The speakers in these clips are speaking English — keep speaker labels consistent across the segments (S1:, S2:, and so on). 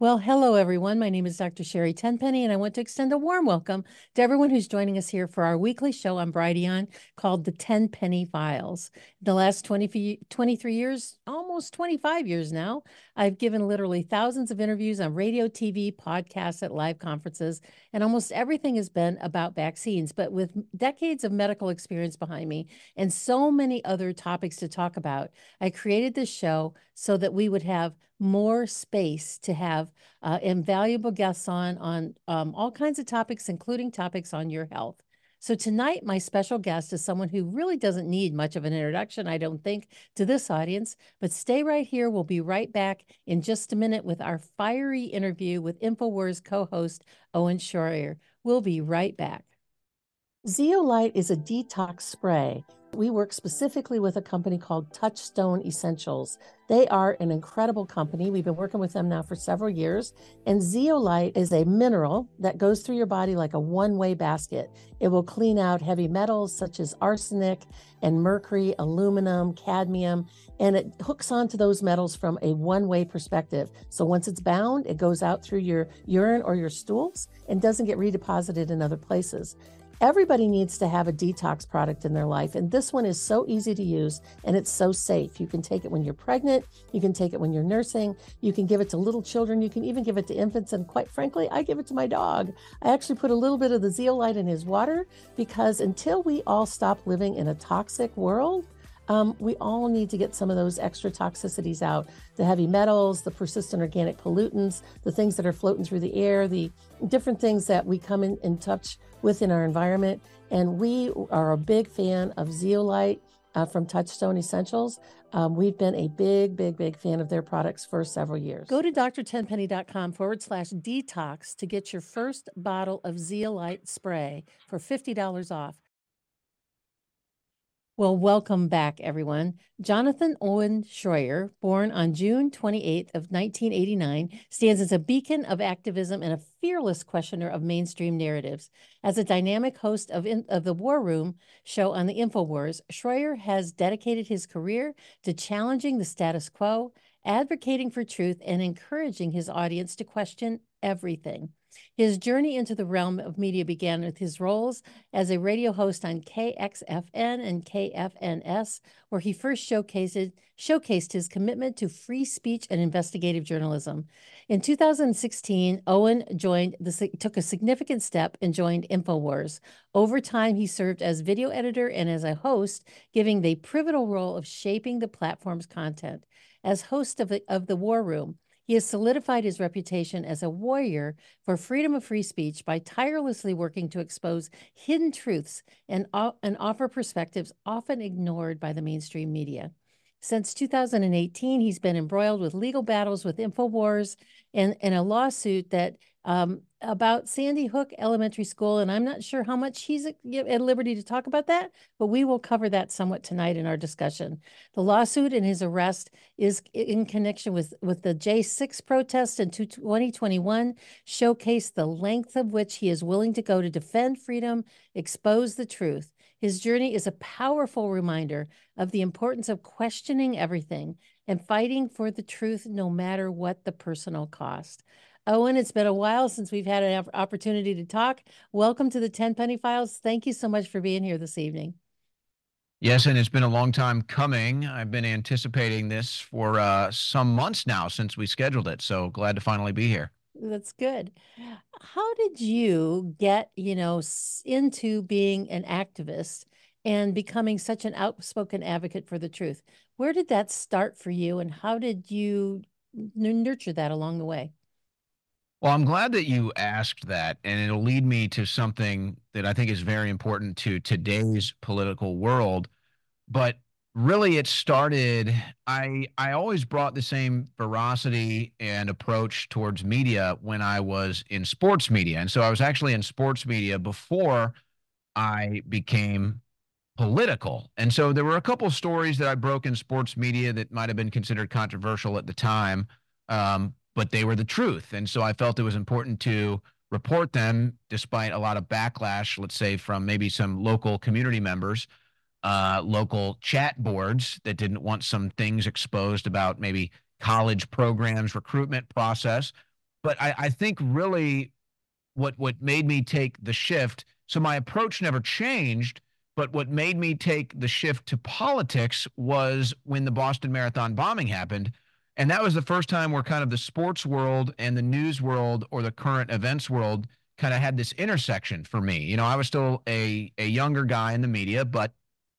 S1: Well, hello, everyone. My name is Dr. Sherry Tenpenny, and I want to extend a warm welcome to everyone who's joining us here for our weekly show on Brighteon called the Tenpenny Files. The last 23 years, almost 25 years now, I've given literally thousands of interviews on radio, TV, podcasts, at live conferences, and almost everything has been about vaccines. But with decades of medical experience behind me and so many other topics to talk about, I created this show so that we would have more space to have invaluable guests on all kinds of topics, including topics on your health. So tonight, my special guest is someone who really doesn't need much of an introduction, I don't think, to this audience. But stay right here. We'll be right back in just a minute with our fiery interview with InfoWars co-host Owen Schroyer. We'll be right back. Zeolite is a detox spray. We work specifically with a company called Touchstone Essentials. They are an incredible company. We've been working with them now for several years. And zeolite is a mineral that goes through your body like a one-way basket. It will clean out heavy metals such as arsenic and mercury, aluminum, cadmium, and it hooks onto those metals from a one-way perspective. So once it's bound, it goes out through your urine or your stools and doesn't get redeposited in other places. Everybody needs to have a detox product in their life, and this one is so easy to use and it's so safe. You can take it when you're pregnant, you can take it when you're nursing, you can give it to little children, you can even give it to infants, and quite frankly, I give it to my dog. I actually put a little bit of the zeolite in his water because until we all stop living in a toxic world, we all need to get some of those extra toxicities out, the heavy metals, the persistent organic pollutants, the things that are floating through the air, the different things that we come in touch with in our environment. And we are a big fan of zeolite from Touchstone Essentials. We've been a big fan of their products for several years. Go to drtenpenny.com/detox to get your first bottle of zeolite spray for $50 off. Well, welcome back, everyone. Jonathan Owen Schroyer, born on June 28th of 1989, stands as a beacon of activism and a fearless questioner of mainstream narratives. As a dynamic host of the War Room show on the InfoWars, Schroyer has dedicated his career to challenging the status quo, advocating for truth, and encouraging his audience to question everything. His journey into the realm of media began with his roles as a radio host on KXFN and KFNS, where he first showcased his commitment to free speech and investigative journalism. In 2016, Owen took a significant step and joined InfoWars. Over time, he served as video editor and as a host, giving the pivotal role of shaping the platform's content. As host of the War Room, he has solidified his reputation as a warrior for freedom of free speech by tirelessly working to expose hidden truths and offer perspectives often ignored by the mainstream media. Since 2018, he's been embroiled with legal battles with InfoWars and a lawsuit that about Sandy Hook Elementary School, and I'm not sure how much he's at liberty to talk about that, but we will cover that somewhat tonight in our discussion. The lawsuit and his arrest is in connection with the J6 protest in 2021, showcased the length of which he is willing to go to defend freedom, expose the truth. His journey is a powerful reminder of the importance of questioning everything and fighting for the truth no matter what the personal cost. Owen, it's been a while since we've had an opportunity to talk. Welcome to the Tenpenny Files. Thank you so much for being here this evening.
S2: Yes, and it's been a long time coming. I've been anticipating this for some months now since we scheduled it. So glad to finally be here.
S1: That's good. How did you get, into being an activist and becoming such an outspoken advocate for the truth? Where did that start for you, and how did you nurture that along the way?
S2: Well, I'm glad that you asked that, and it'll lead me to something that I think is very important to today's political world. But really, it started, I always brought the same veracity and approach towards media when I was in sports media. And so I was actually in sports media before I became political. And so there were a couple of stories that I broke in sports media that might have been considered controversial at the time, but they were the truth. And so I felt it was important to report them despite a lot of backlash, let's say, from maybe some local community members, local chat boards that didn't want some things exposed about maybe college programs, recruitment process. But I think really what made me take the shift. So my approach never changed, but what made me take the shift to politics was when the Boston Marathon bombing happened. And that was the first time where kind of the sports world and the news world or the current events world kind of had this intersection for me. You know, I was still a younger guy in the media, but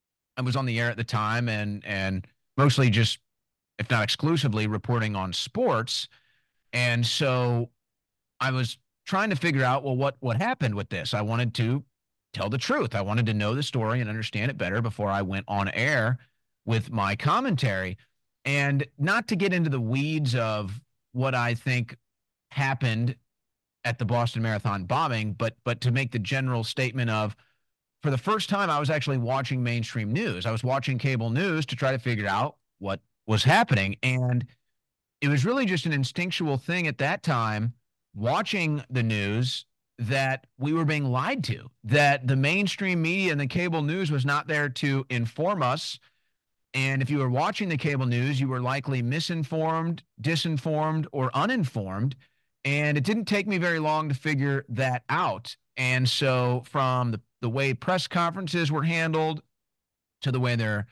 S2: I was on the air at the time and mostly just, if not exclusively, reporting on sports. And so I was trying to figure out, well, what happened with this? I wanted to tell the truth. I wanted to know the story and understand it better before I went on air with my commentary. And not to get into the weeds of what I think happened at the Boston Marathon bombing, but to make the general statement of, for the first time I was actually watching mainstream news. I was watching cable news to try to figure out what was happening. And it was really just an instinctual thing at that time, watching the news, that we were being lied to, that the mainstream media and the cable news was not there to inform us. And if you were watching the cable news, you were likely misinformed, disinformed, or uninformed. And it didn't take me very long to figure that out. And so, from the way press conferences were handled to the way their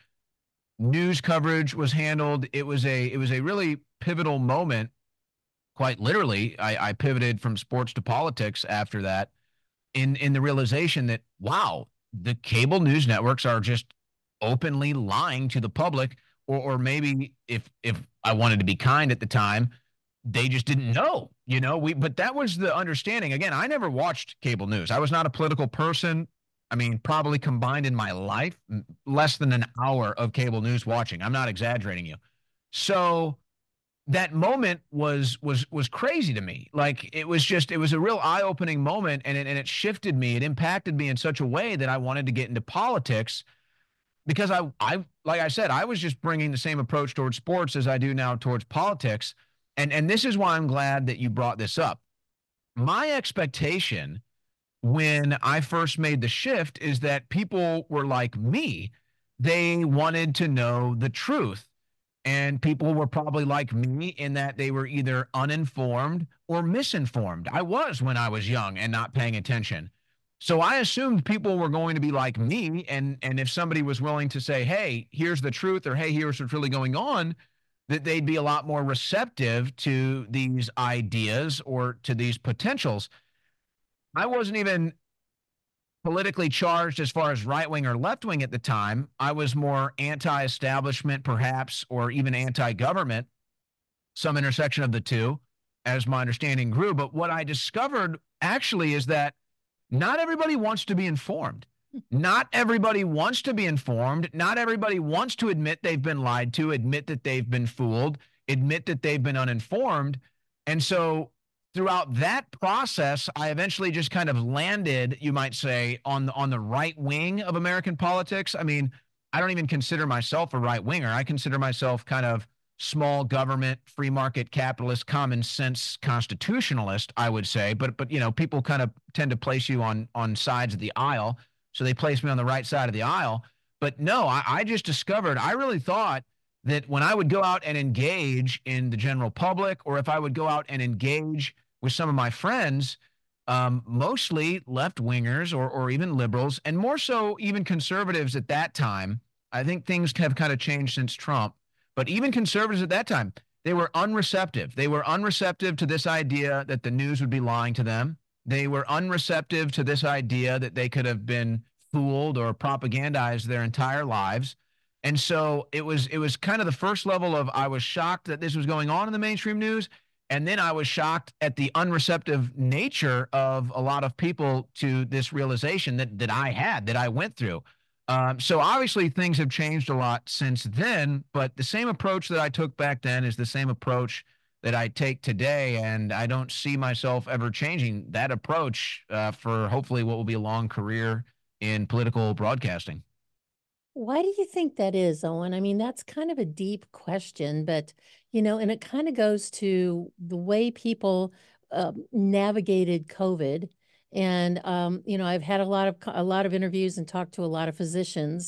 S2: news coverage was handled, it was a really pivotal moment. Quite literally, I pivoted from sports to politics after that, in the realization that, wow, the cable news networks are just openly lying to the public, or maybe, if I wanted to be kind at the time, they just didn't know. But that was the understanding. Again, I never watched cable news. I was not a political person. I mean, probably combined in my life, less than an hour of cable news watching. I'm not exaggerating you. So that moment was crazy to me. Like, it was a real eye-opening moment, and it shifted me. It impacted me in such a way that I wanted to get into politics, because I like I said, I was just bringing the same approach towards sports as I do now towards politics. And this is why I'm glad that you brought this up. My expectation when I first made the shift is that people were like me. They wanted to know the truth. And people were probably like me in that they were either uninformed or misinformed. I was when I was young and not paying attention. So I assumed people were going to be like me. And if somebody was willing to say, hey, here's the truth, or hey, here's what's really going on, that they'd be a lot more receptive to these ideas or to these potentials. I wasn't even politically charged as far as right wing or left wing at the time. I was more anti establishment, perhaps, or even anti government, some intersection of the two, as my understanding grew. But what I discovered actually is that not everybody wants to be informed. Not everybody wants to be informed. Not everybody wants to admit they've been lied to, admit that they've been fooled, admit that they've been uninformed. And so, throughout that process, I eventually just kind of landed, you might say, on the right wing of American politics. I mean, I don't even consider myself a right winger. I consider myself kind of small government, free market capitalist, common sense constitutionalist, I would say. But people kind of tend to place you on sides of the aisle, so they place me on the right side of the aisle. But no, I just discovered, I really thought that when I would go out and engage in the general public, or if I would go out and engage with some of my friends, mostly left wingers, or even liberals, and more so even conservatives at that time. I think things have kind of changed since Trump, but even conservatives at that time, they were unreceptive. They were unreceptive to this idea that the news would be lying to them. They were unreceptive to this idea that they could have been fooled or propagandized their entire lives. And so it was kind of the first level of, I was shocked that this was going on in the mainstream news. And then I was shocked at the unreceptive nature of a lot of people to this realization that I went through. So obviously things have changed a lot since then, but the same approach that I took back then is the same approach that I take today. And I don't see myself ever changing that approach for hopefully what will be a long career in political broadcasting.
S1: Why do you think that is, Owen? I mean, that's kind of a deep question, but and it kind of goes to the way people navigated COVID. And I've had a lot of interviews and talked to a lot of physicians,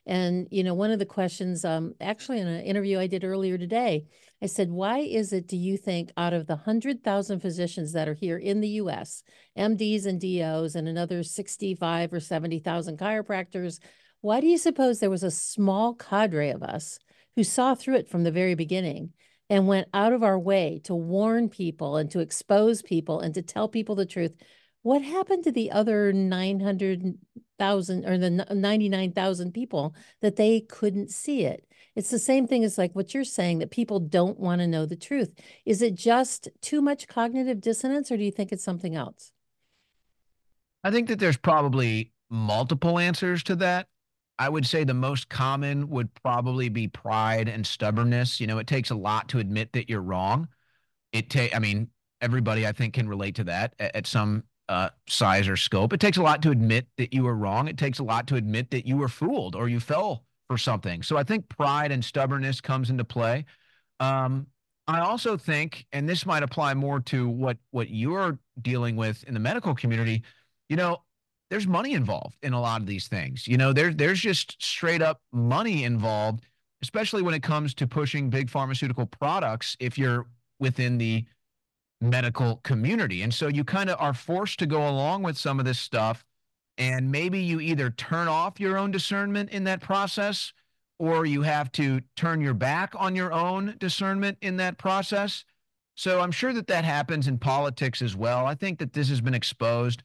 S1: And, one of the questions, actually in an interview I did earlier today, I said, why is it, do you think, out of the 100,000 physicians that are here in the US, MDs and DOs, and another 65 or 70,000 chiropractors, why do you suppose there was a small cadre of us who saw through it from the very beginning and went out of our way to warn people and to expose people and to tell people the truth? What happened to the other 900,000 or the 99,000 people that they couldn't see it? It's the same thing as like what you're saying, that people don't want to know the truth. Is it just too much cognitive dissonance, or do you think it's something else?
S2: I think that there's probably multiple answers to that. I would say the most common would probably be pride and stubbornness. It takes a lot to admit that you're wrong. I mean, everybody I think can relate to that at some size or scope. It takes a lot to admit that you were wrong. It takes a lot to admit that you were fooled or you fell for something. So I think pride and stubbornness comes into play. Um, I also think, and this might apply more to what you're dealing with in the medical community, you know, there's money involved in a lot of these things. There's just straight up money involved, especially when it comes to pushing big pharmaceutical products if you're within the medical community. And so you kind of are forced to go along with some of this stuff. And maybe you either turn off your own discernment in that process, or you have to turn your back on your own discernment in that process. So I'm sure that that happens in politics as well. I think that this has been exposed.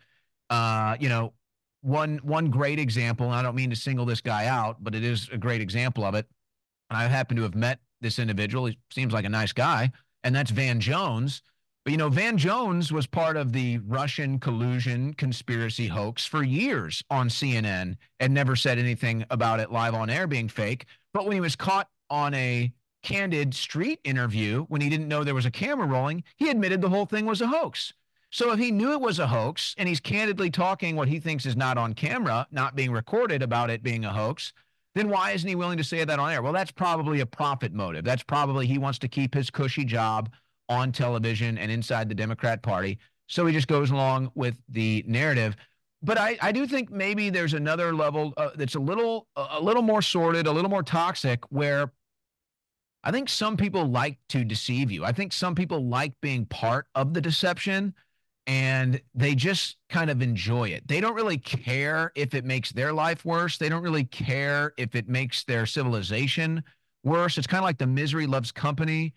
S2: One great example, and I don't mean to single this guy out, but it is a great example of it. And I happen to have met this individual. He seems like a nice guy, and that's Van Jones. But Van Jones was part of the Russian collusion conspiracy hoax for years on CNN and never said anything about it live on air being fake. But when he was caught on a candid street interview, when he didn't know there was a camera rolling, he admitted the whole thing was a hoax. So if he knew it was a hoax and he's candidly talking what he thinks is not on camera, not being recorded about it being a hoax, then why isn't he willing to say that on air? Well, that's probably a profit motive. That's probably he wants to keep his cushy job on television and inside the Democrat Party. So he just goes along with the narrative. But I do think maybe there's another level that's a little more sordid, a little more toxic, where I think some people like to deceive you. I think some people like being part of the deception and they just kind of enjoy it. They don't really care if it makes their life worse. They don't really care if it makes their civilization worse. It's kind of like the misery loves company,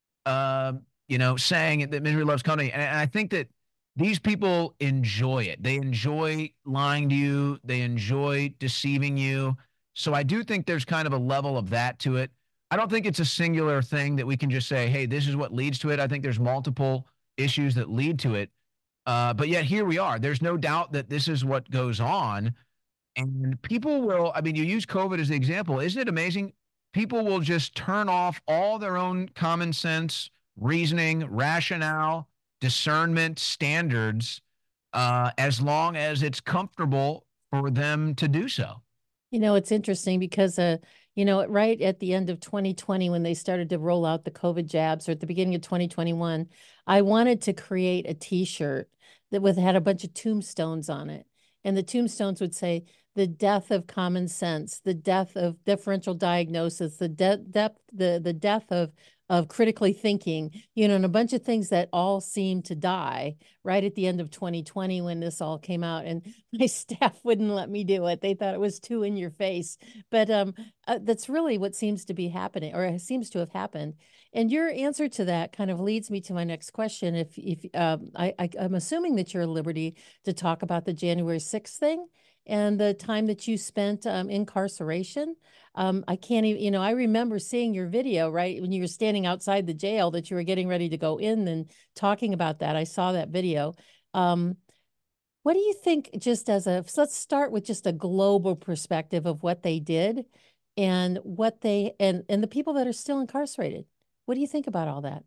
S2: saying that misery loves company. And I think that these people enjoy it. They enjoy lying to you. They enjoy deceiving you. So I do think there's kind of a level of that to it. I don't think it's a singular thing that we can just say, hey, this is what leads to it. I think there's multiple issues that lead to it. But yet here we are. There's no doubt that this is what goes on. And people will, I mean, you use COVID as the example. Isn't it amazing? People will just turn off all their own common sense, reasoning, rationale, discernment, standards, as long as it's comfortable for them to do so.
S1: It's interesting because, right at the end of 2020, when they started to roll out the COVID jabs, or at the beginning of 2021, I wanted to create a T-shirt that had a bunch of tombstones on it. And the tombstones would say, the death of common sense, the death of differential diagnosis, the death of critically thinking, and a bunch of things that all seemed to die right at the end of 2020 when this all came out. And my staff wouldn't let me do it. They thought it was too in your face. But that's really what seems to be happening, or seems to have happened. And your answer to that kind of leads me to my next question. If I'm assuming that you're at liberty to talk about the January 6th thing and the time that you spent incarceration. I can't even, I remember seeing your video, right, when you were standing outside the jail that you were getting ready to go in and talking about that. I saw that video. What do you think, just so let's start with just a global perspective of what they did and what and the people that are still incarcerated. What do you think about all that?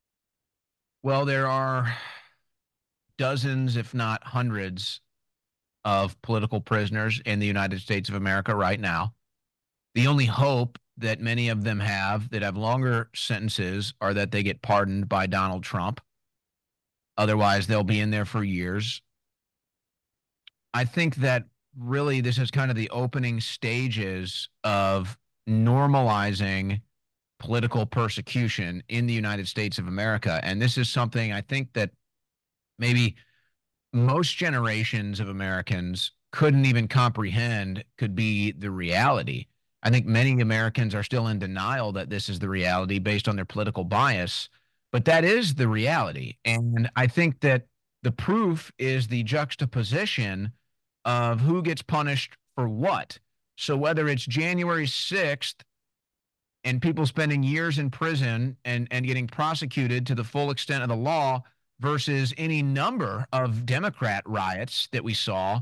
S2: Well, there are dozens, if not hundreds, of political prisoners in the United States of America right now. The only hope that many of them have that have longer sentences are that they get pardoned by Donald Trump. Otherwise, they'll be in there for years. I think that really this is kind of the opening stages of normalizing political persecution in the United States of America. And this is something I think that maybe most generations of Americans couldn't even comprehend could be the reality. I think many Americans are still in denial that this is the reality based on their political bias, but that is the reality. And I think that the proof is the juxtaposition of who gets punished for what. So whether it's January 6th and people spending years in prison and getting prosecuted to the full extent of the law versus any number of Democrat riots that we saw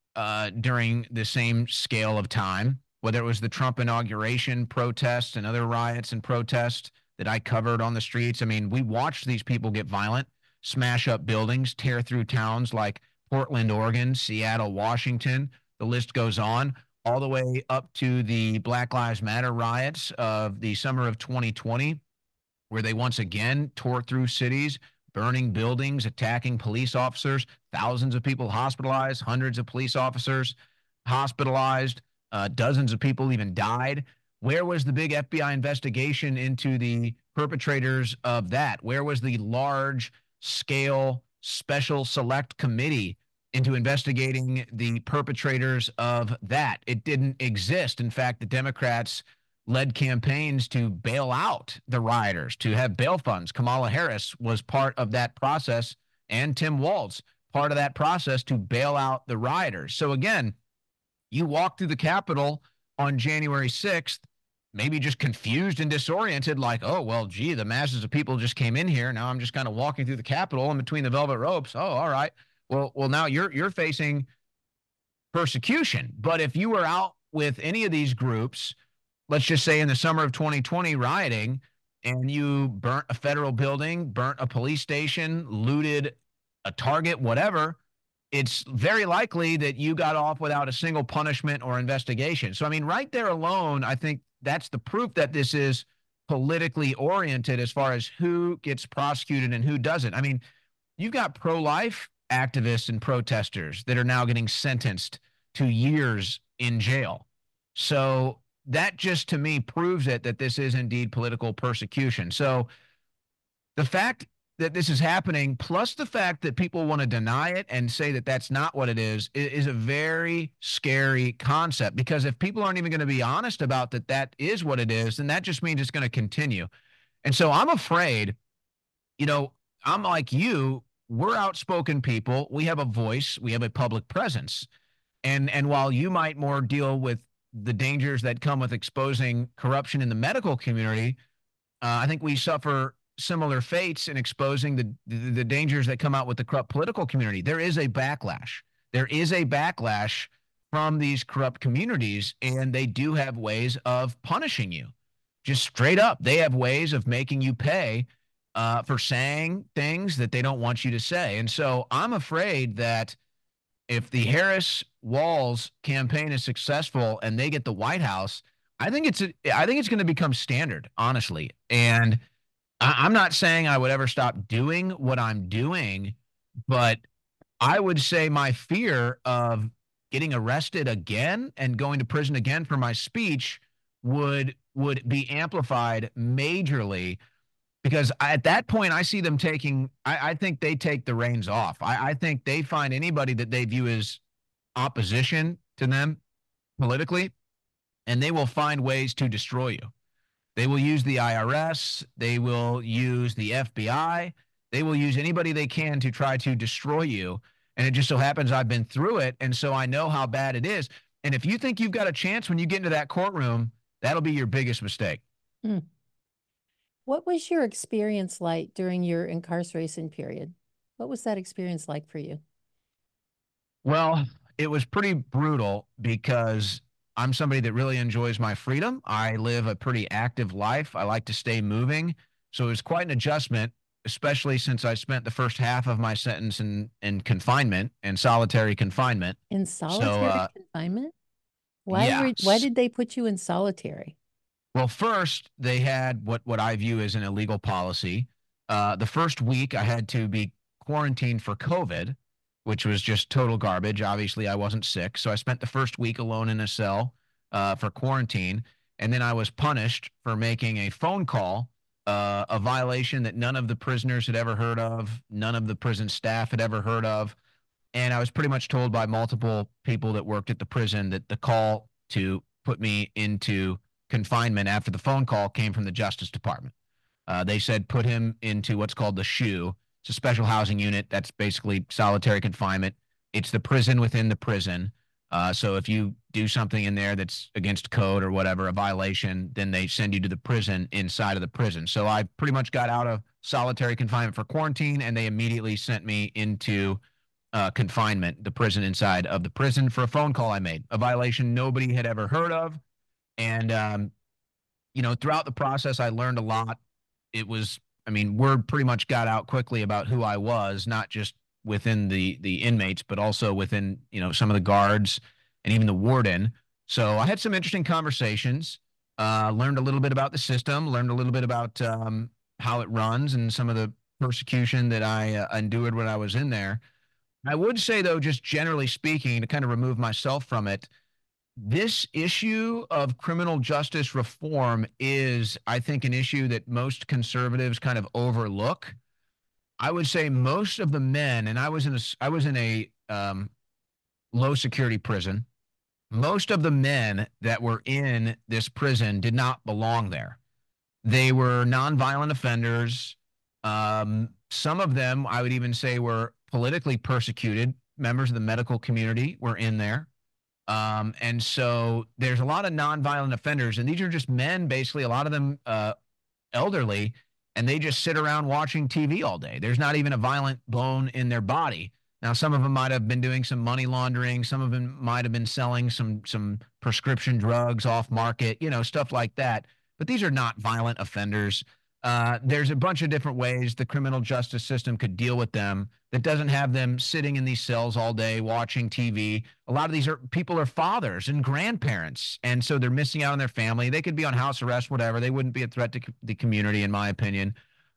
S2: during the same scale of time, whether it was the Trump inauguration protests and other riots and protests that I covered on the streets. I mean, we watched these people get violent, smash up buildings, tear through towns like Portland, Oregon, Seattle, Washington. The list goes on all the way up to the Black Lives Matter riots of the summer of 2020, where they once again tore through cities, burning buildings, attacking police officers, thousands of people hospitalized, hundreds of police officers hospitalized, dozens of people even died. Where was the big FBI investigation into the perpetrators of that? Where was the large scale special select committee into investigating the perpetrators of that? It didn't exist. In fact, the Democrats led campaigns to bail out the rioters, to have bail funds. Kamala Harris was part of that process, and Tim Walz, part of that process to bail out the rioters. So again, you walk through the Capitol on January 6th, maybe just confused and disoriented, like, oh, well, gee, the masses of people just came in here. Now I'm just kind of walking through the Capitol in between the velvet ropes. Oh, all right. Well, now you're facing persecution. But if you were out with any of these groups, let's just say in the summer of 2020 rioting, and you burnt a federal building, burnt a police station, looted a Target, whatever, it's very likely that you got off without a single punishment or investigation. So, I mean, right there alone, I think that's the proof that this is politically oriented as far as who gets prosecuted and who doesn't. I mean, you've got pro-life activists and protesters that are now getting sentenced to years in jail. So that just to me proves it that this is indeed political persecution. So the fact that this is happening, plus the fact that people want to deny it and say that that's not what it is a very scary concept. Because if people aren't even going to be honest about that, that is what it is, then that just means it's going to continue. And so I'm afraid, you know, I'm like you, we're outspoken people. We have a voice. We have a public presence. And while you might more deal with the dangers that come with exposing corruption in the medical community, I think we suffer similar fates in exposing the dangers that come out with the corrupt political community. There is a backlash. There is a backlash from these corrupt communities, and they do have ways of punishing you. Just straight up, they have ways of making you pay for saying things that they don't want you to say. And so I'm afraid that if the Harris Walz campaign is successful and they get the White House, I think it's going to become standard, honestly. And I'm not saying I would ever stop doing what I'm doing, but I would say my fear of getting arrested again and going to prison again for my speech would be amplified majorly, because at that point I see them taking, I think they take the reins off. I think they find anybody that they view as opposition to them politically, and they will find ways to destroy you. They will use the IRS. They will use the FBI. They will use anybody they can to try to destroy you. And it just so happens I've been through it, and so I know how bad it is. And if you think you've got a chance when you get into that courtroom, that'll be your biggest mistake.
S1: Hmm. What was your experience like during your incarceration period? What was that experience like for you?
S2: Well, it was pretty brutal because I'm somebody that really enjoys my freedom. I live a pretty active life. I like to stay moving. So it was quite an adjustment, especially since I spent the first half of my sentence in confinement, in solitary confinement.
S1: In
S2: So,
S1: solitary confinement?
S2: yeah.
S1: Why did they put you in solitary?
S2: Well, first they had what I view as an illegal policy. The first week I had to be quarantined for COVID, which was just total garbage. Obviously, I wasn't sick. So I spent the first week alone in a cell for quarantine. And then I was punished for making a phone call, a violation that none of the prisoners had ever heard of, none of the prison staff had ever heard of. And I was pretty much told by multiple people that worked at the prison that the call to put me into confinement after the phone call came from the Justice Department. They said put him into what's called the SHU. It's a special housing unit. That's basically solitary confinement. It's the prison within the prison. So if you do something in there that's against code or whatever, a violation, then they send you to the prison inside of the prison. So I pretty much got out of solitary confinement for quarantine, and they immediately sent me into confinement, the prison inside of the prison for a phone call I made, a violation nobody had ever heard of. And, throughout the process, I learned a lot. It was, I mean, word pretty much got out quickly about who I was, not just within the inmates, but also within, some of the guards and even the warden. So I had some interesting conversations, learned a little bit about the system, learned a little bit about how it runs and some of the persecution that I endured when I was in there. I would say, though, just generally speaking, to kind of remove myself from it, this issue of criminal justice reform is, I think, an issue that most conservatives kind of overlook. I would say most of the men, and I was in a low security prison. Most of the men that were in this prison did not belong there. They were nonviolent offenders. Some of them, I would even say, were politically persecuted. Members of the medical community were in there. And so there's a lot of nonviolent offenders, and these are just men, basically, a lot of them elderly, and they just sit around watching TV all day. There's not even a violent bone in their body. Now, some of them might have been doing some money laundering. Some of them might have been selling some prescription drugs off market, stuff like that. But these are not violent offenders. There's a bunch of different ways the criminal justice system could deal with them that doesn't have them sitting in these cells all day watching TV. A lot of these people are fathers and grandparents, and so they're missing out on their family. They could be on house arrest, whatever. They wouldn't be a threat to the community, in my opinion.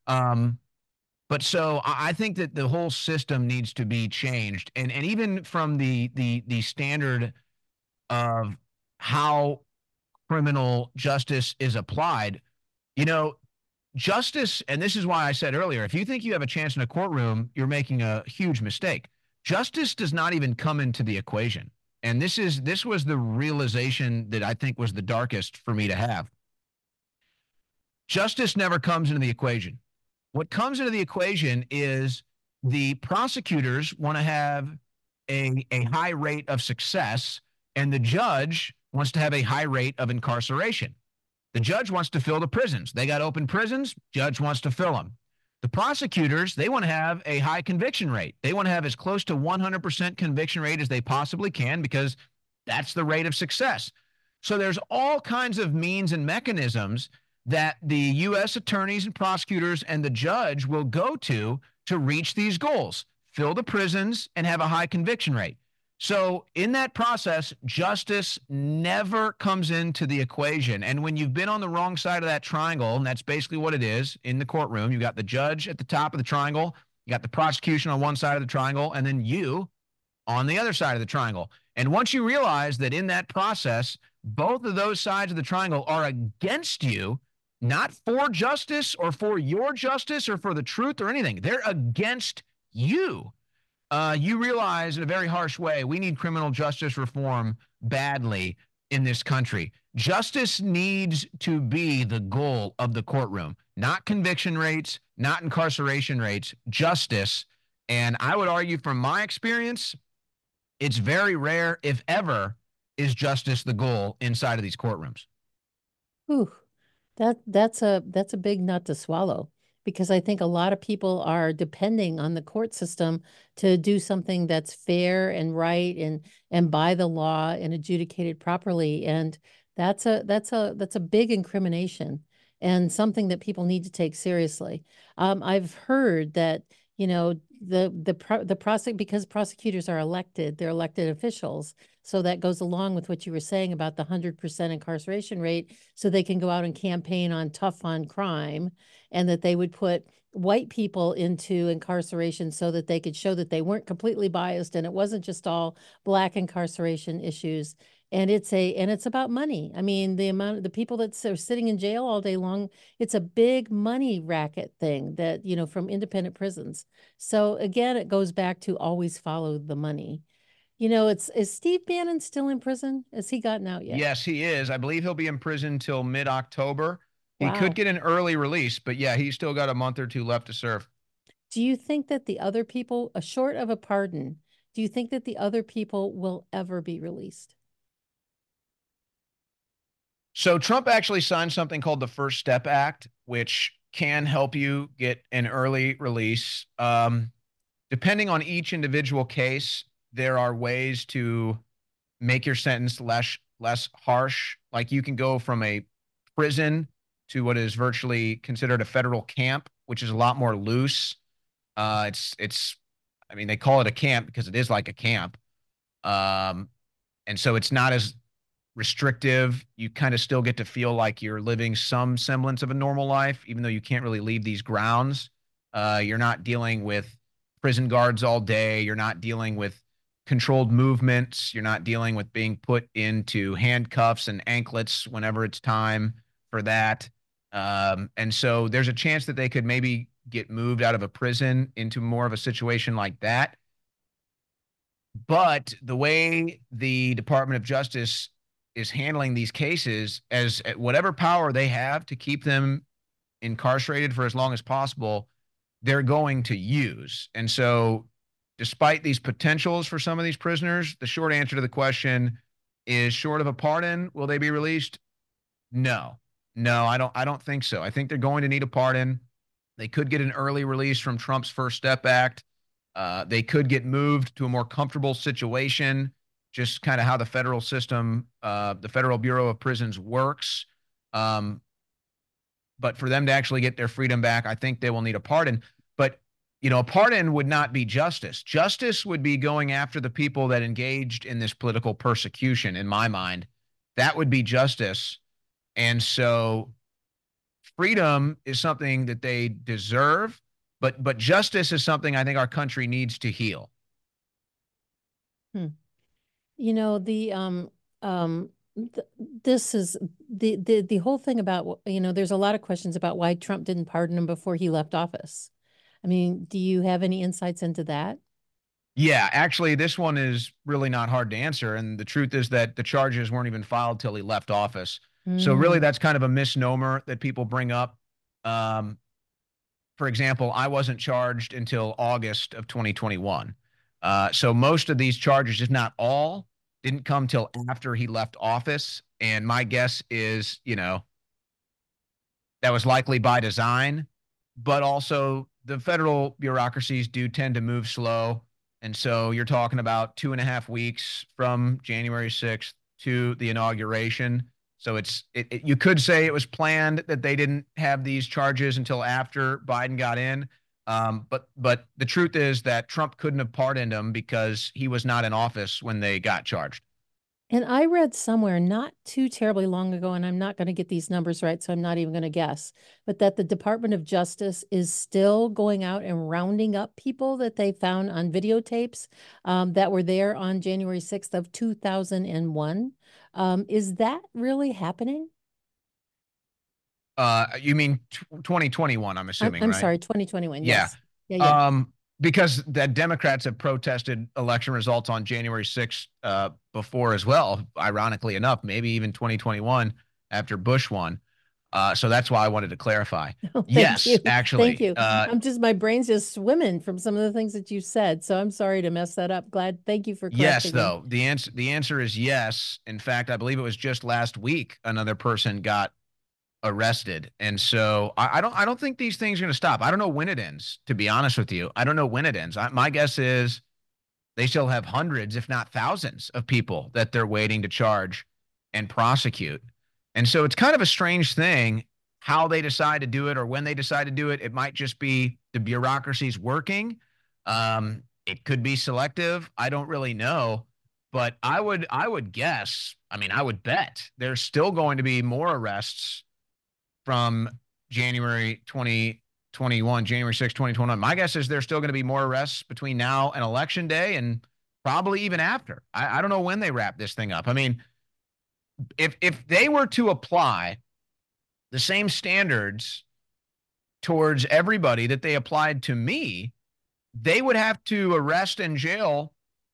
S2: But so I think that the whole system needs to be changed, and even from the standard of how criminal justice is applied, you know, justice, and this is why I said earlier, if you think you have a chance in a courtroom, you're making a huge mistake. Justice does not even come into the equation. And this was the realization that I think was the darkest for me to have. Justice never comes into the equation. What comes into the equation is the prosecutors want to have a high rate of success, and the judge wants to have a high rate of incarceration. The judge wants to fill the prisons. They got open prisons. Judge wants to fill them. The prosecutors, they want to have a high conviction rate. They want to have as close to 100% conviction rate as they possibly can because that's the rate of success. So there's all kinds of means and mechanisms that the U.S. attorneys and prosecutors and the judge will go to reach these goals, fill the prisons and have a high conviction rate. So in that process, justice never comes into the equation. And when you've been on the wrong side of that triangle, and that's basically what it is in the courtroom, you got the judge at the top of the triangle, you got the prosecution on one side of the triangle, and then you on the other side of the triangle. And once you realize that in that process, both of those sides of the triangle are against you, not for justice or for your justice or for the truth or anything, they're against you. You realize in a very harsh way, we need criminal justice reform badly in this country. Justice needs to be the goal of the courtroom, not conviction rates, not incarceration rates, justice. And I would argue from my experience, it's very rare, if ever, is justice the goal inside of these courtrooms.
S1: Ooh, that's a big nut to swallow, because I think a lot of people are depending on the court system to do something that's fair and right and by the law and adjudicated properly. And that's a big incrimination and something that people need to take seriously. I've heard that, because prosecutors are elected, they're elected officials. So that goes along with what you were saying about the 100% incarceration rate, so they can go out and campaign on tough on crime, and that they would put white people into incarceration so that they could show that they weren't completely biased and it wasn't just all black incarceration issues. And it's about money. I mean, the amount of the people that are sitting in jail all day long, it's a big money racket thing that, from independent prisons. So again, it goes back to always follow the money. Is Steve Bannon still in prison? Has he gotten out yet?
S2: Yes, he is. I believe he'll be in prison till mid-October. He could
S1: Wow.
S2: get an early release, but yeah, he's still got a month or two left to serve.
S1: Do you think that the other people, short of a pardon, do you think that the other people will ever be released?
S2: So Trump actually signed something called the First Step Act, which can help you get an early release. Depending on each individual case, there are ways to make your sentence less harsh. Like you can go from a prison to what is virtually considered a federal camp, which is a lot more loose. It's I mean, they call it a camp because it is like a camp. Um, and so it's not as restrictive. You kind of still get to feel like you're living some semblance of a normal life, even though you can't really leave these grounds. You're not dealing with prison guards all day. You're not dealing with controlled movements. You're not dealing with being put into handcuffs and anklets whenever it's time for that. And so there's a chance that they could maybe get moved out of a prison into more of a situation like that. But the way the Department of Justice is handling these cases, as whatever power they have to keep them incarcerated for as long as possible, they're going to use. And so, despite these potentials for some of these prisoners, the short answer to the question is short of a pardon, will they be released? No. No, I don't think so. I think they're going to need a pardon. They could get an early release from Trump's First Step Act. They could get moved to a more comfortable situation, just kind of how the federal system, the Federal Bureau of Prisons works. Um, but for them to actually get their freedom back, I think they will need a pardon. But, a pardon would not be justice. Justice would be going after the people that engaged in this political persecution, in my mind. That would be justice. And so freedom is something that they deserve, but justice is something I think our country needs to heal.
S1: Hmm. You know, this is the whole thing about, there's a lot of questions about why Trump didn't pardon him before he left office. I mean, do you have any insights into that?
S2: Yeah, actually, this one is really not hard to answer. And the truth is that the charges weren't even filed till he left office. So, really,
S1: Mm.
S2: that's kind of a misnomer that people bring up. Um, for example, I wasn't charged until August of 2021. So, most of these charges, if not all, didn't come till after he left office. And my guess is, that was likely by design, but also the federal bureaucracies do tend to move slow. And so you're talking about 2.5 weeks from January 6th to the inauguration. So you could say it was planned that they didn't have these charges until after Biden got in. But the truth is that Trump couldn't have pardoned them because he was not in office when they got charged.
S1: And I read somewhere not too terribly long ago, and I'm not going to get these numbers right, so I'm not even going to guess, but that the Department of Justice is still going out and rounding up people that they found on videotapes that were there on January 6th of 2001. Is that really happening?
S2: You mean 2021, I'm
S1: I'm,
S2: assuming,
S1: I'm
S2: right?
S1: sorry, 2021.
S2: Yeah.
S1: Yes. Yeah, yeah.
S2: Because the Democrats have protested election results on January 6th before as well, ironically enough, maybe even 2021 after Bush won. So that's why I wanted to clarify.
S1: Oh, thank
S2: Yes,
S1: you. Thank
S2: actually.
S1: you. My brain's just swimming from some of the things that you said. So I'm sorry to mess that up. Thank you for
S2: Yes,
S1: correcting me.
S2: though. The answer is yes. In fact, I believe it was just last week another person got arrested. And so I don't think these things are going to stop. I don't know when it ends, to be honest with you. I don't know when it ends. My guess is they still have hundreds, if not thousands, of people that they're waiting to charge and prosecute. And so it's kind of a strange thing how they decide to do it or when they decide to do it. It might just be the bureaucracy's working. It could be selective. I don't really know. But I would guess, I mean, I would bet there's still going to be more arrests from January 2021 2021, January 6th, 2021. My guess is there's still going to be more arrests between now and election day and probably even after. I don't know when they wrap this thing up. I mean, if they were to apply the same standards towards everybody that they applied to me, they would have to arrest and jail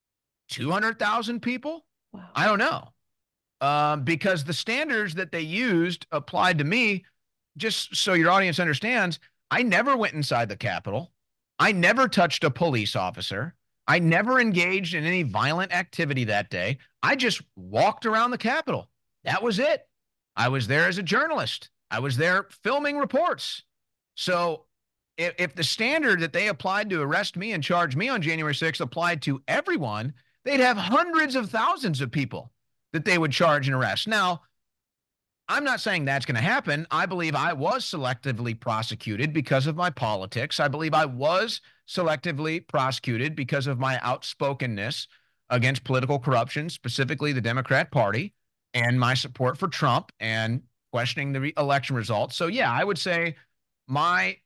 S2: 200,000 people.
S1: Wow.
S2: I don't know. Because the standards that they used applied to me, just so your audience understands, I never went inside the Capitol. I never touched a police officer. I never engaged in any violent activity that day. I just walked around the Capitol. That was it. I was there as a journalist. I was there filming reports. So if the standard that they applied to arrest me and charge me on January 6th applied to everyone, they'd have hundreds of thousands of people that they would charge and arrest. Now, I'm not saying that's going to happen. I believe I was selectively prosecuted because of my politics. I believe I was selectively prosecuted because of my outspokenness against political corruption, specifically the Democrat Party, and my support for Trump and questioning the election results. So, yeah, I would say my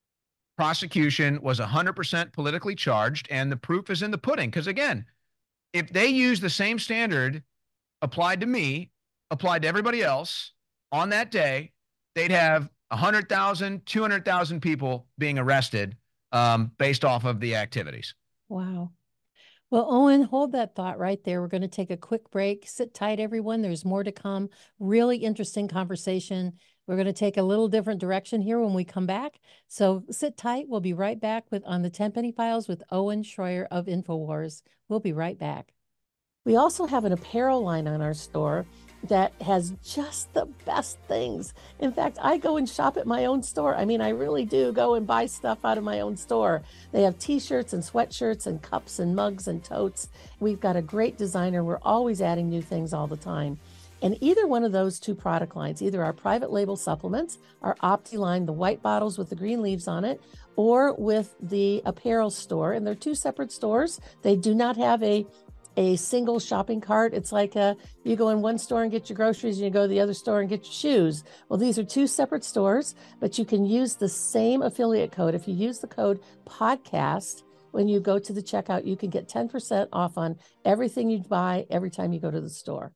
S2: prosecution was 100% politically charged, and the proof is in the pudding. Because, again, if they use the same standard applied to me, applied to everybody else on that day, they'd have 100,000, 200,000 people being arrested based off of the activities.
S1: Wow. Well, Owen, hold that thought right there. We're going to take a quick break. Sit tight, everyone. There's more to come. Really interesting conversation. We're going to take a little different direction here when we come back. So sit tight. We'll be right back with on the Tenpenny Files with Owen Schroyer of InfoWars. We'll be right back. We also have an apparel line on our store that has just the best things. In fact, I go and shop at my own store. I mean, I really do go and buy stuff out of my own store. They have t-shirts and sweatshirts and cups and mugs and totes. We've got a great designer. We're always adding new things all the time. And either one of those two product lines, either our private label supplements, our Opti line, the white bottles with the green leaves on it, or with the apparel store, and they're two separate stores. They do not have a single shopping cart. It's like you go in one store and get your groceries and you go to the other store and get your shoes. Well, these are two separate stores, but you can use the same affiliate code. If you use the code podcast, when you go to the checkout, you can get 10% off on everything you buy every time you go to the store.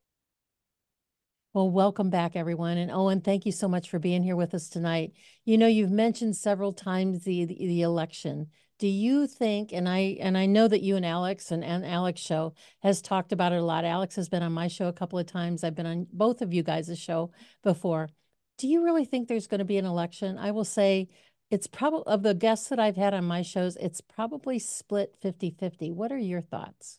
S1: Well, welcome back, everyone. And Owen, thank you so much for being here with us tonight. You know, you've mentioned several times the election. Do you think, and I know that you and Alex and Alex show has talked about it a lot. Alex has been on my show a couple of times. I've been on both of you guys' show before. Do you really think there's going to be an election? I will say it's probably, of the guests that I've had on my shows, it's probably split 50-50. What are your thoughts?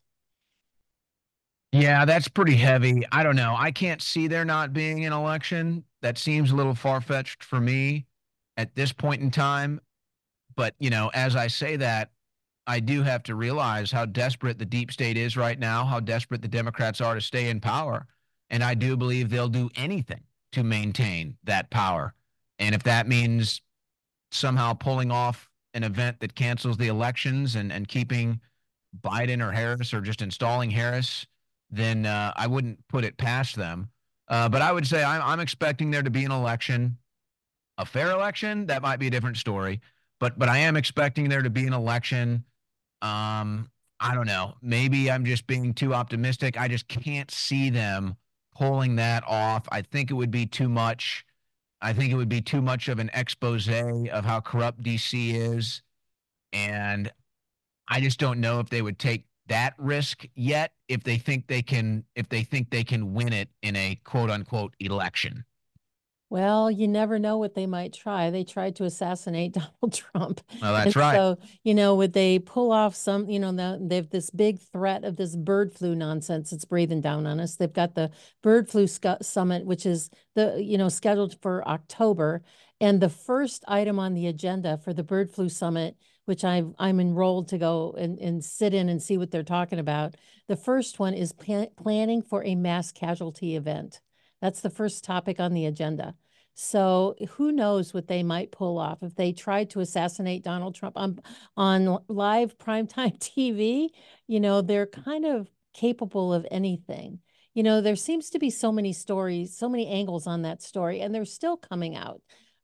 S2: Yeah, that's pretty heavy. I don't know. I can't see there not being an election. That seems a little far-fetched for me at this point in time. But, as I say that, I do have to realize how desperate the deep state is right now, how desperate the Democrats are to stay in power. And I do believe they'll do anything to maintain that power. And if that means somehow pulling off an event that cancels the elections and keeping Biden or Harris or just installing Harris, then I wouldn't put it past them. But I would say I'm expecting there to be an election, a fair election. That might be a different story. But I am expecting there to be an election. I don't know. Maybe I'm just being too optimistic. I just can't see them pulling that off. I think it would be too much. I think it would be too much of an expose of how corrupt DC is. And I just don't know if they would take that risk yet if they think they can win it in a quote unquote election.
S1: Well, you never know what they might try. They tried to assassinate Donald Trump.
S2: Well, that's
S1: And
S2: right.
S1: so, would they pull off some, they have this big threat of this bird flu nonsense it's breathing down on us. They've got the bird flu summit, which is scheduled for October. And the first item on the agenda for the bird flu summit, which I'm enrolled to go and sit in and see what they're talking about. The first one is planning for a mass casualty event. That's the first topic on the agenda. So who knows what they might pull off if they tried to assassinate Donald Trump on live primetime TV. They're kind of capable of anything. There seems to be so many stories, so many angles on that story, and they're still coming out.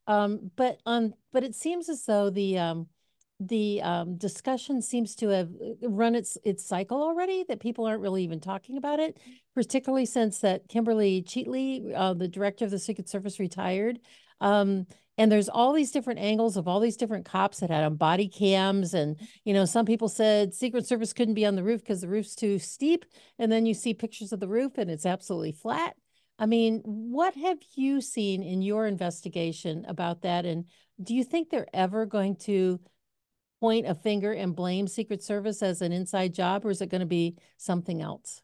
S1: But it seems as though the discussion seems to have run its cycle already, that people aren't really even talking about it, particularly since that Kimberly Cheatley, the director of the Secret Service, retired. And there's all these different angles of all these different cops that had on body cams. And, some people said Secret Service couldn't be on the roof because the roof's too steep. And then you see pictures of the roof and it's absolutely flat. I mean, what have you seen in your investigation about that? And do you think they're ever going to point a finger and blame Secret Service as an inside job, or is it going to be something else?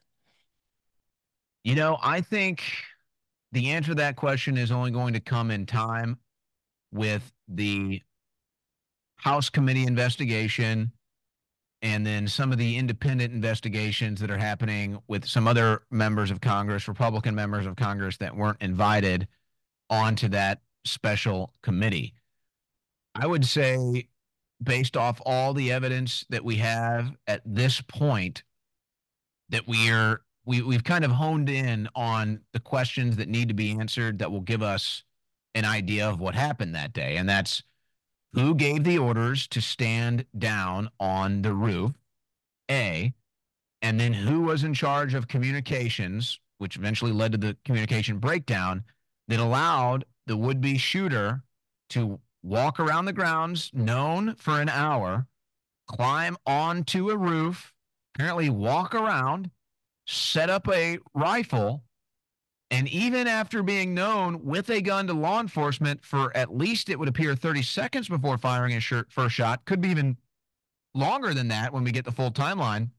S2: I think the answer to that question is only going to come in time with the House committee investigation and then some of the independent investigations that are happening with some other members of Congress, Republican members of Congress that weren't invited onto that special committee. I would say, based off all the evidence that we have at this point, that we've kind of honed in on the questions that need to be answered that will give us an idea of what happened that day. And that's who gave the orders to stand down on the roof, A, and then who was in charge of communications, which eventually led to the communication breakdown that allowed the would-be shooter to walk around the grounds known for an hour, climb onto a roof, apparently walk around, set up a rifle, and even after being known with a gun to law enforcement for at least, it would appear, 30 seconds before firing his first shot, could be even longer than that when we get the full timeline.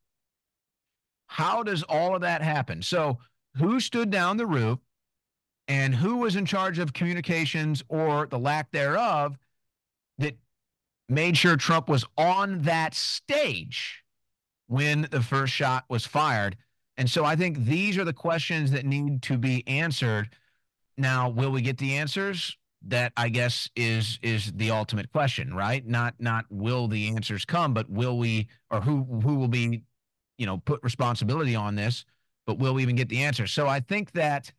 S2: How does all of that happen? So who stood down the roof and who was in charge of communications or the lack thereof that made sure Trump was on that stage when the first shot was fired? And so I think these are the questions that need to be answered. Now, will we get the answers? That, I guess, is the ultimate question, right? Not will the answers come, but will we, or who will be, put responsibility on this, but will we even get the answers? So I think that,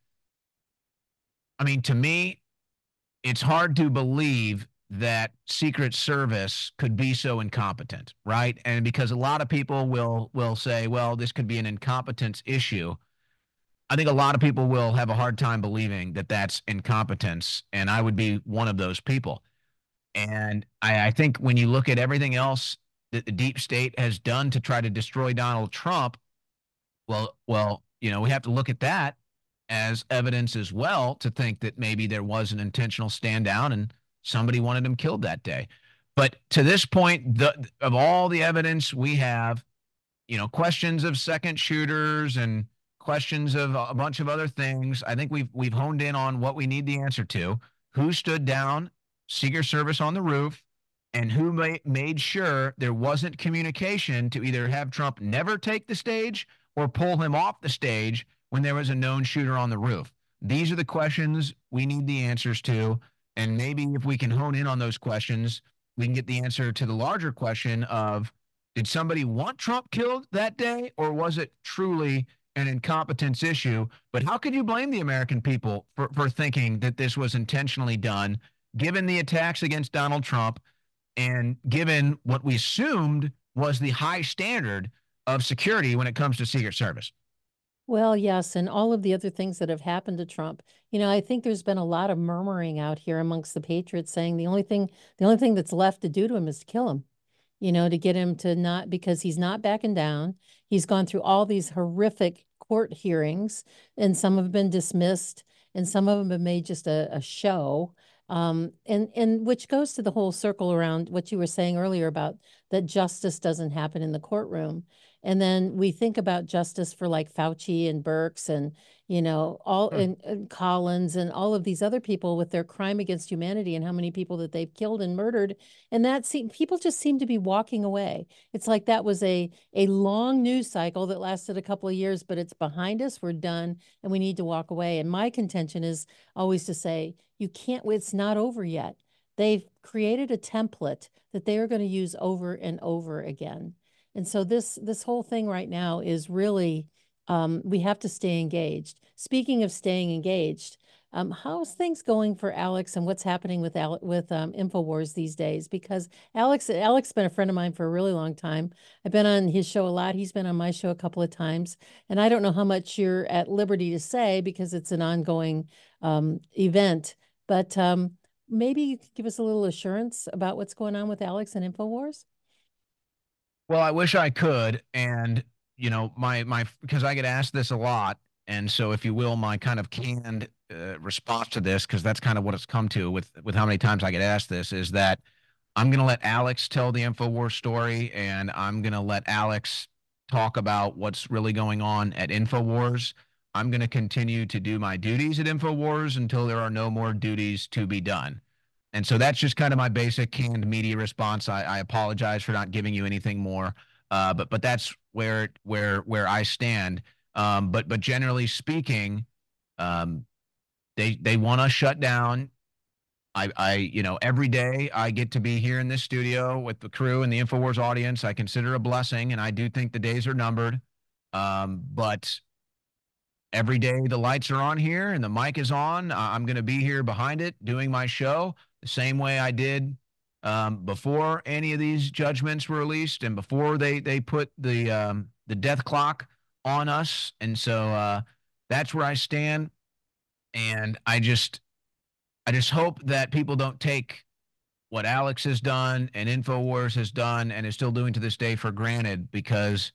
S2: I mean, to me, it's hard to believe that Secret Service could be so incompetent, right? And because a lot of people will say, well, this could be an incompetence issue. I think a lot of people will have a hard time believing that that's incompetence, and I would be one of those people. And I think when you look at everything else that the deep state has done to try to destroy Donald Trump, well, we have to look at that as evidence as well to think that maybe there was an intentional stand down and somebody wanted him killed that day. But to this point, of all the evidence we have, questions of second shooters and questions of a bunch of other things, I think we've honed in on what we need the answer to. Who stood down Secret Service on the roof, and who made sure there wasn't communication to either have Trump never take the stage or pull him off the stage when there was a known shooter on the roof. These are the questions we need the answers to. And maybe if we can hone in on those questions, we can get the answer to the larger question of, did somebody want Trump killed that day, or was it truly an incompetence issue? But how could you blame the American people for thinking that this was intentionally done, given the attacks against Donald Trump and given what we assumed was the high standard of security when it comes to Secret Service?
S1: Well, yes, and all of the other things that have happened to Trump. I think there's been a lot of murmuring out here amongst the patriots saying the only thing that's left to do to him is to kill him. To get him to not, because he's not backing down. He's gone through all these horrific court hearings, and some have been dismissed, and some of them have made just a show. And which goes to the whole circle around what you were saying earlier about that justice doesn't happen in the courtroom. And then we think about justice for like Fauci and Birx and, all and Collins and all of these other people with their crime against humanity and how many people that they've killed and murdered. And people just seem to be walking away. It's like that was a long news cycle that lasted a couple of years, but it's behind us. We're done and we need to walk away. And my contention is always to say, it's not over yet. They've created a template that they are going to use over and over again. And so this whole thing right now is really, we have to stay engaged. Speaking of staying engaged, How's things going for Alex and what's happening with InfoWars these days? Because Alex's been a friend of mine for a really long time. I've been on his show a lot. He's been on my show a couple of times, and I don't know how much you're at liberty to say because it's an ongoing event. But maybe you could give us a little assurance about what's going on with Alex and InfoWars.
S2: Well, I wish I could. And, because I get asked this a lot. And so, if you will, my kind of canned response to this, because that's kind of what it's come to with how many times I get asked this, is that I'm going to let Alex tell the InfoWars story, and I'm going to let Alex talk about what's really going on at InfoWars. I'm going to continue to do my duties at InfoWars until there are no more duties to be done. And so that's just kind of my basic canned media response. I apologize for not giving you anything more, but that's where I stand. But generally speaking, um, they want us shut down. Every day I get to be here in this studio with the crew and the InfoWars audience. I consider a blessing, and I do think the days are numbered. But every day the lights are on here and the mic is on, I'm going to be here behind it doing my show the same way I did before any of these judgments were released and before they put the death clock on us. And so that's where I stand. And I just hope that people don't take what Alex has done and InfoWars has done and is still doing to this day for granted, because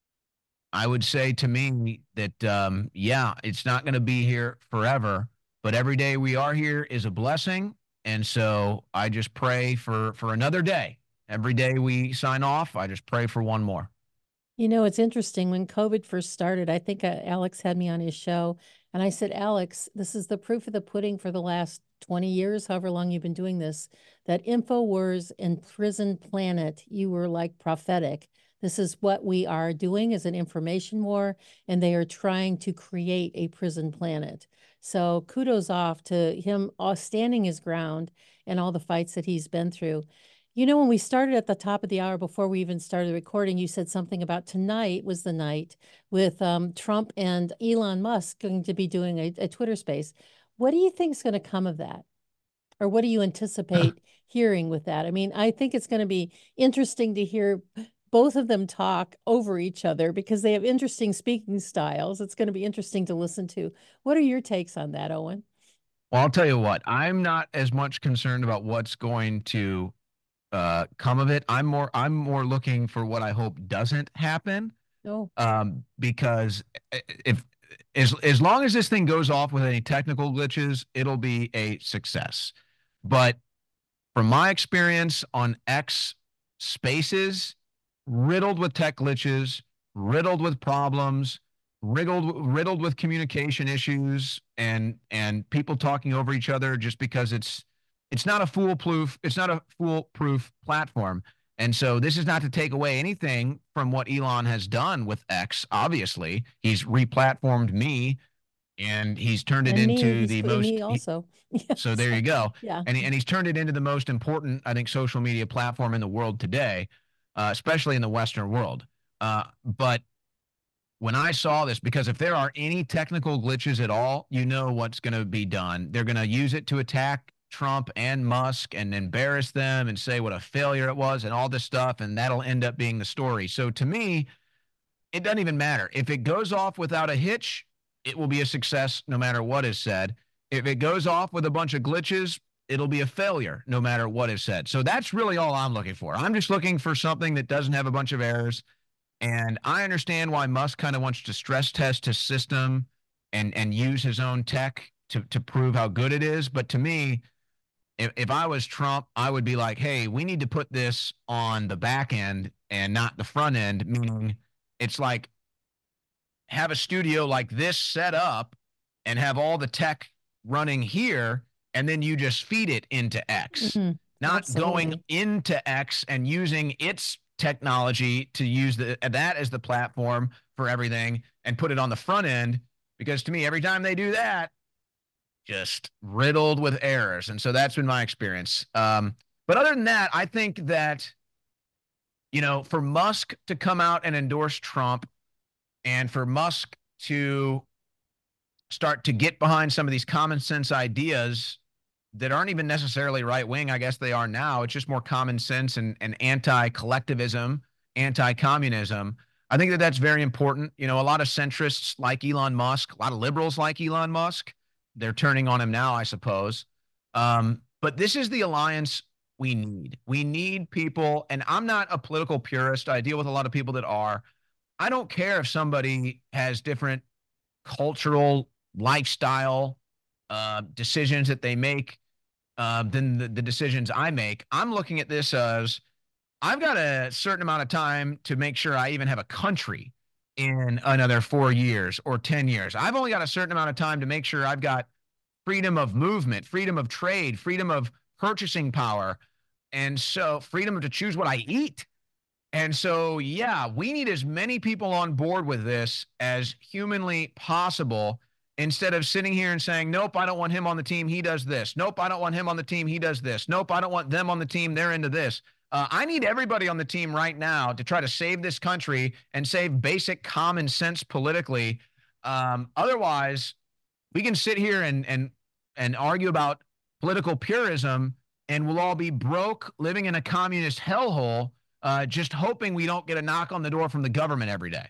S2: I would say to me that, yeah, it's not going to be here forever, but every day we are here is a blessing. And so I just pray for another day. Every day we sign off, I just pray for one more.
S1: You know, it's interesting. When COVID first started, I think Alex had me on his show, and I said, Alex, this is the proof of the pudding for the last 20 years, however long you've been doing this, that InfoWars and Prison Planet, you were like prophetic. This is what we are doing as an information war, and they are trying to create a prison planet. So kudos off to him standing his ground and all the fights that he's been through. You know, when we started at the top of the hour before we even started recording, you said something about tonight was the night with Trump and Elon Musk going to be doing a Twitter space. What do you think is going to come of that? Or what do you anticipate hearing with that? I mean, I think it's going to be interesting to hear both of them talk over each other because they have interesting speaking styles. It's going to be interesting to listen to. What are your takes on that, Owen?
S2: Well, I'll tell you what, I'm not as much concerned about what's going to come of it. I'm more looking for what I hope doesn't happen.
S1: Oh,
S2: Because if as long as this thing goes off with any technical glitches, it'll be a success. But from my experience on X Spaces, riddled with tech glitches, riddled with problems, riddled with communication issues, and people talking over each other just because it's not a foolproof platform. And so this is not to take away anything from what Elon has done with X. Obviously, he's replatformed me and he's turned it
S1: and me,
S2: into the most
S1: me also. Yeah,
S2: so there
S1: so,
S2: you go.
S1: yeah.
S2: And he's turned it into the most important, I think, social media platform in the world today, especially in the Western world. But when I saw this, because if there are any technical glitches at all, you know what's going to be done. They're going to use it to attack Trump and Musk and embarrass them and say what a failure it was and all this stuff. And that'll end up being the story. So to me, it doesn't even matter. If it goes off without a hitch, it will be a success no matter what is said. If it goes off with a bunch of glitches, it'll be a failure no matter what is said. So that's really all I'm looking for. I'm just looking for something that doesn't have a bunch of errors. And I understand why Musk kind of wants to stress test his system and use his own tech to prove how good it is. But to me, if I was Trump, I would be like, hey, we need to put this on the back end and not the front end, meaning it's like have a studio like this set up and have all the tech running here, and then you just feed it into X,
S1: Mhm.
S2: not going
S1: Absolutely.
S2: into X and using its technology to use that as the platform for everything and put it on the front end. Because to me, every time they do that, just riddled with errors. And so that's been my experience. But other than that, I think that, for Musk to come out and endorse Trump and for Musk to start to get behind some of these common sense ideas that aren't even necessarily right wing. I guess they are now. It's just more common sense and anti collectivism, anti communism. I think that that's very important. You know, a lot of centrists like Elon Musk, a lot of liberals like Elon Musk. They're turning on him now, I suppose. But this is the alliance we need. We need people, and I'm not a political purist. I deal with a lot of people that are. I don't care if somebody has different cultural lifestyle decisions that they make than the decisions I make. I'm looking at this as I've got a certain amount of time to make sure I even have a country in another 4 years or 10 years. I've only got a certain amount of time to make sure I've got freedom of movement, freedom of trade, freedom of purchasing power. And so freedom to choose what I eat. And so, yeah, we need as many people on board with this as humanly possible instead of sitting here and saying, nope, I don't want him on the team. He does this. Nope, I don't want him on the team. He does this. Nope, I don't want them on the team. They're into this. I need everybody on the team right now to try to save this country and save basic common sense politically. Otherwise, we can sit here and argue about political purism, and we'll all be broke, living in a communist hellhole, just hoping we don't get a knock on the door from the government every day.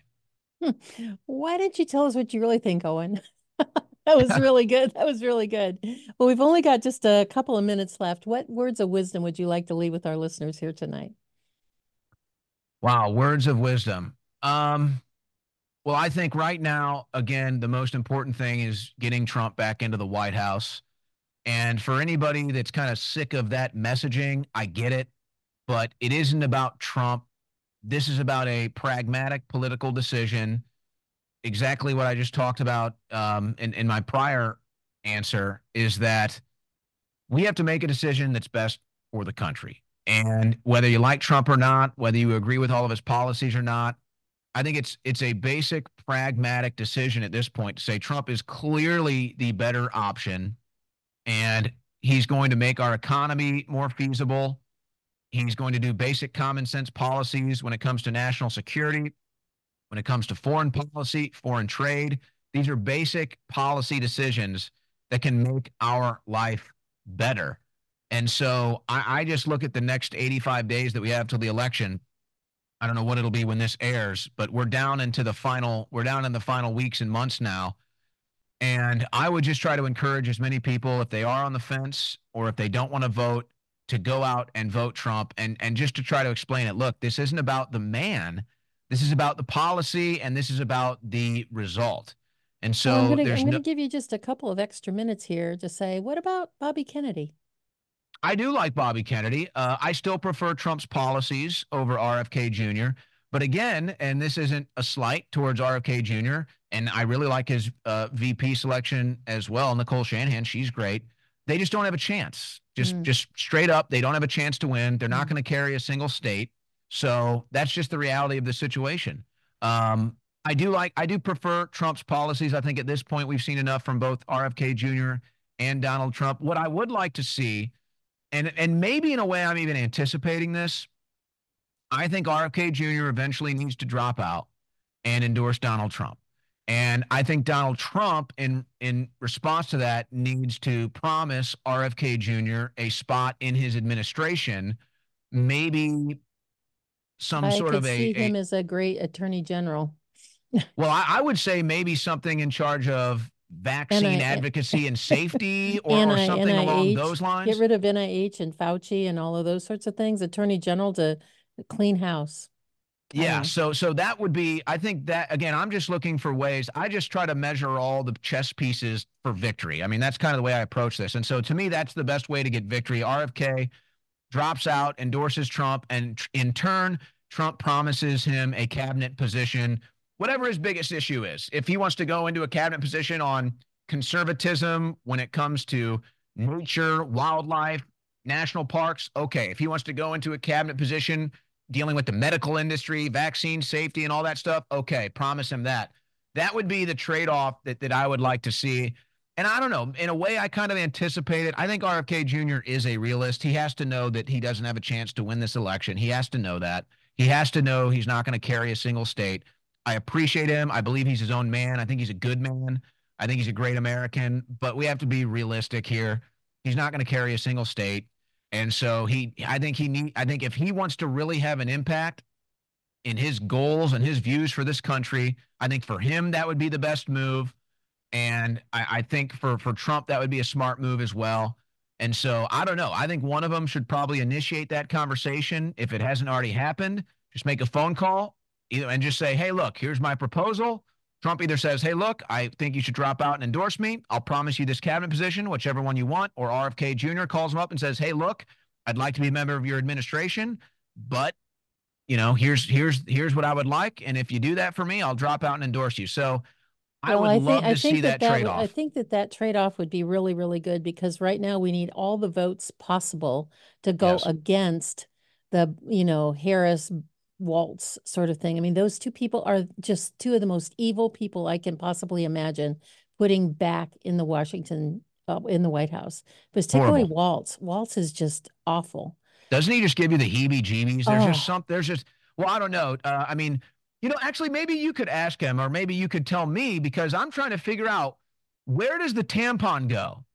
S1: Why didn't you tell us what you really think, Owen? That was really good. That was really good. Well, we've only got just a couple of minutes left. What words of wisdom would you like to leave with our listeners here tonight?
S2: Wow, words of wisdom. Well, I think right now, again, the most important thing is getting Trump back into the White House. And for anybody that's kind of sick of that messaging, I get it, but it isn't about Trump. This is about a pragmatic political decision. Exactly what I just talked about in my prior answer is that we have to make a decision that's best for the country. And whether you like Trump or not, whether you agree with all of his policies or not, I think it's a basic pragmatic decision at this point to say Trump is clearly the better option, and he's going to make our economy more feasible. He's going to do basic common sense policies when it comes to national security, when it comes to foreign policy, foreign trade. These are basic policy decisions that can make our life better. And so I just look at the next 85 days that we have till the election. I don't know what it'll be when this airs, but we're down in the final weeks and months now. And I would just try to encourage as many people, if they are on the fence or if they don't want to vote, to go out and vote Trump, and just to try to explain it. Look, this isn't about the man. This is about the policy, and this is about the result. And
S1: Well,
S2: so
S1: I'm
S2: there's
S1: gonna
S2: no,
S1: give you just a couple of extra minutes here to say, what about Bobby Kennedy?
S2: I do like Bobby Kennedy. I still prefer Trump's policies over RFK Jr. But again, and this isn't a slight towards RFK Jr., and I really like his VP selection as well, Nicole Shanahan. She's great. They just don't have a chance. Just straight up, they don't have a chance to win. They're not going to carry a single state. So that's just the reality of the situation. I do prefer Trump's policies. I think at this point we've seen enough from both RFK Jr. and Donald Trump. What I would like to see, and maybe in a way I'm even anticipating this, I think RFK Jr. eventually needs to drop out and endorse Donald Trump. And I think Donald Trump, in response to that, needs to promise RFK Jr. a spot in his administration, maybe some
S1: I
S2: sort
S1: could
S2: of
S1: see him as a great attorney general.
S2: well, I would say maybe something in charge of vaccine advocacy and safety, or something along those
S1: Get
S2: lines.
S1: rid of NIH and Fauci and all of those sorts of things. Attorney general to clean house.
S2: Yeah, so that would be, I think that, again, I'm just looking for ways. I just try to measure all the chess pieces for victory. I mean, that's kind of the way I approach this. And so to me, that's the best way to get victory. RFK drops out, endorses Trump, and in turn, Trump promises him a cabinet position, whatever his biggest issue is. If he wants to go into a cabinet position on conservatism when it comes to nature, wildlife, national parks, okay. If he wants to go into a cabinet position dealing with the medical industry, vaccine safety, and all that stuff, okay, promise him that. That would be the trade-off that I would like to see. And I don't know, in a way, I kind of anticipate it. I think RFK Jr. is a realist. He has to know that he doesn't have a chance to win this election. He has to know that. He has to know he's not going to carry a single state. I appreciate him. I believe he's his own man. I think he's a good man. I think he's a great American, but we have to be realistic here. He's not going to carry a single state. And so I think if he wants to really have an impact in his goals and his views for this country, I think for him, that would be the best move. And I think for Trump, that would be a smart move as well. And so I don't know. I think one of them should probably initiate that conversation. If it hasn't already happened, just make a phone call and just say, hey, look, here's my proposal. Trump either says, hey, look, I think you should drop out and endorse me. I'll promise you this cabinet position, whichever one you want. Or RFK Jr. calls him up and says, hey, look, I'd like to be a member of your administration, but here's what I would like. And if you do that for me, I'll drop out and endorse you. So I would love to see that trade-off.
S1: I think that trade-off would be really, really good, because right now we need all the votes possible to go against the, Harris Waltz sort of thing. I mean, those two people are just two of the most evil people I can possibly imagine putting back in the in the White House. But particularly Waltz. Waltz is just awful.
S2: Doesn't he just give you the heebie-jeebies? Well, I don't know. I mean, actually, maybe you could ask him, or maybe you could tell me, because I'm trying to figure out, where does the tampon go?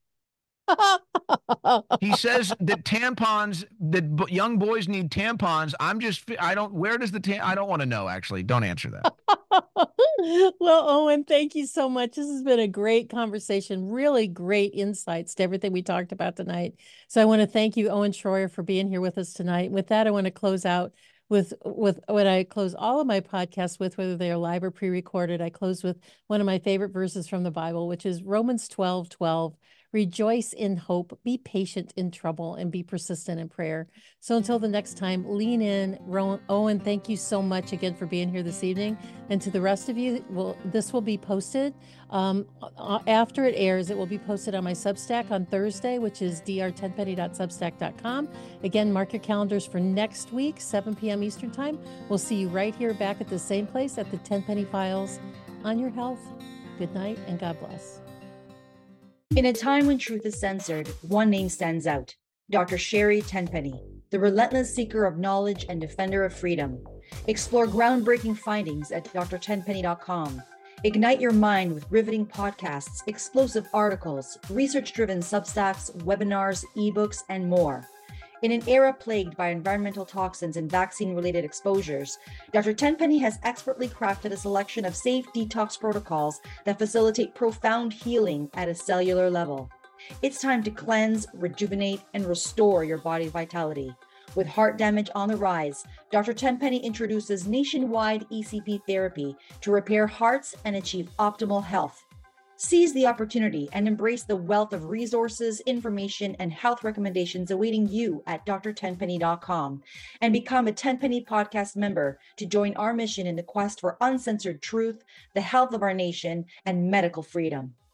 S2: He says that young boys need tampons. Where does I don't want to know, actually. Don't answer that.
S1: Well, Owen, thank you so much. This has been a great conversation, really great insights to everything we talked about tonight. So I want to thank you, Owen Schroyer, for being here with us tonight. With that, I want to close out with what I close all of my podcasts with, whether they are live or pre-recorded. I close with one of my favorite verses from the Bible, which is Romans 12:12. Rejoice in hope, be patient in trouble, and be persistent in prayer. So until the next time, lean in. Owen, thank you so much again for being here this evening. And to the rest of you, this will be posted after it airs. It will be posted on my Substack on Thursday, which is dr10penny.substack.com. Again, mark your calendars for next week, 7 p.m. Eastern Time. We'll see you right here back at the same place at the 10 Penny Files on your health. Good night and God bless.
S3: In a time when truth is censored, one name stands out: Dr. Sherry Tenpenny, the relentless seeker of knowledge and defender of freedom. Explore groundbreaking findings at dr10penny.com. Ignite your mind with riveting podcasts, explosive articles, research-driven Substacks, webinars, ebooks, and more. In an era plagued by environmental toxins and vaccine-related exposures, Dr. Tenpenny has expertly crafted a selection of safe detox protocols that facilitate profound healing at a cellular level. It's time to cleanse, rejuvenate, and restore your body's vitality. With heart damage on the rise, Dr. Tenpenny introduces nationwide ECP therapy to repair hearts and achieve optimal health. Seize the opportunity and embrace the wealth of resources, information, and health recommendations awaiting you at dr10penny.com, and become a 10 Penny Podcast member to join our mission in the quest for uncensored truth, the health of our nation, and medical freedom.